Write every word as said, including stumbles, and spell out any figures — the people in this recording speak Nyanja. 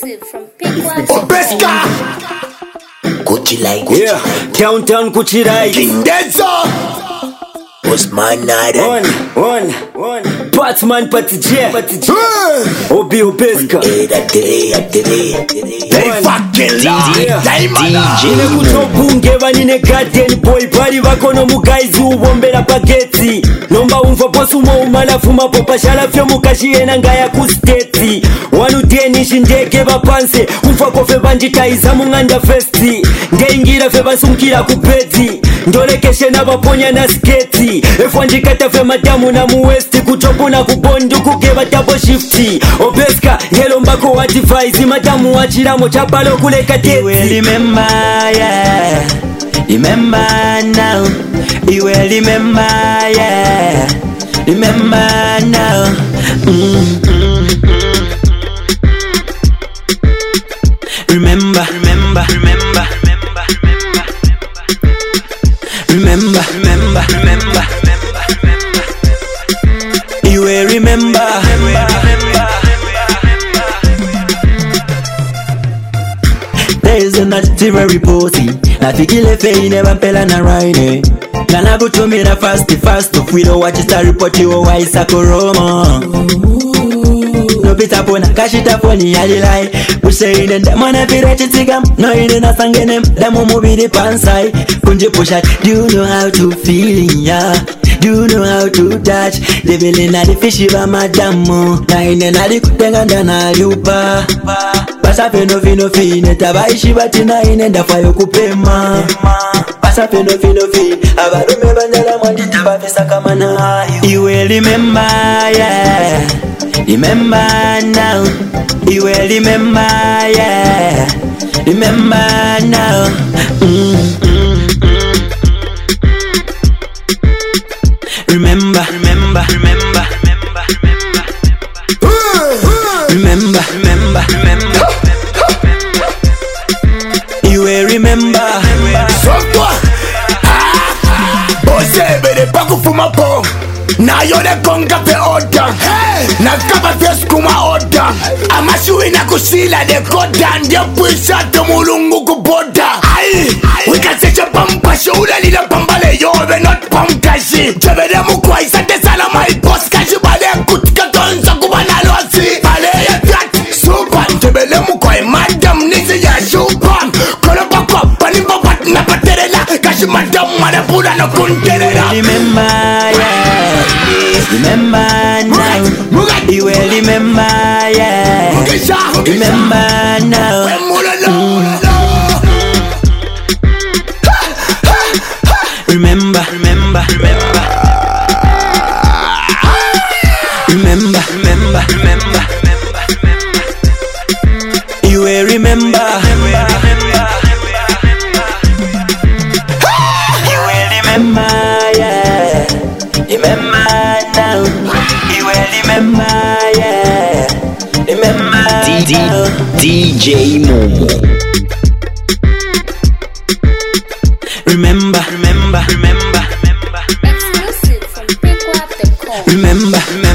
Exclusive from Pinkwash. Obeska Gucci like Gucci. Yeah, Countdown Gucci like King Denzo Osman Nada One, one, one Batman Pati J Pati J Obi Obeska They fucking lie D J Nekuchobunge vanine garden boy Pari vakono mugaizi uvombera pageti Nomba umva posumo umalafuma popashala fyo mukashiena ngaya kusteti Wanu denishi ndege vapanse Umfa kofe vanjitaiza munganda festi Ngeingira fe vasumkira kubedi Ndolekeshe na vaponya na sketi Efwa njikata fe madamu na muwesti Kuchopu na kubondu kugeva double shifti Obeska ngelo mbako wa device Madamu wa chiramo chapalo kuleka teti You will remember, yeah. Remember now. You will remember, yeah. Remember now. Mm, mm, mm. Remember, remember, remember, remember, remember, remember, remember, remember. You will remember, remember, remember. There's a natural reporting. Nafikile fei never pela na raine. Gana kutumira fast fast to filo watch it report you waisa koroma. No pita pona kashita foni yalilai. Pushe ine ndamana pirate tigam. No ine na sangenem. Damo mubidi pansai. Kunje pushat. Do you know how to feel ya? Do you know how to touch? The belly na the fishy ba madamu. Na ine na di kutenga ndana lupa. Pasa feno fino fine tabaishi batina inenda fayo kupema. Pasa feno fino fine abarume bandala mwandita bafisa kama na ayo. You will remember, yeah. Remember now. You will remember, yeah. Remember now. Mm, mm, mm. Remember, remember, remember, remember, remember, remember, remember, remember. You will remember. Sokwa Ose bere paku fuma po Na yone konga fe oda Na kaba fe skuma oda Amashui na kusila de koda Ndia puisa to mulungu kuboda Wikaseche pampa shula lila pambale Yove not pamkashi Chevere mukwa isate salama ipos Kashi bale kutika tonza kubanalo asi Bale ya fiat Supan Chevere mukwa madam nisi ya shupan Kono pakwa panimba bat na paterela Kashi madam manapula no kunterela Remember, yeah. Remember now. You will remember, yeah. Remember now. Mm. Remember, remember, remember. Remember, remember, remember, remember. You will remember. You will remember, yeah. Remember now. You will remember, yeah. Remember D D now. D J Momo. Remember, remember, remember, remember. Exclusive from Pinkwash dot com. Remember, remember.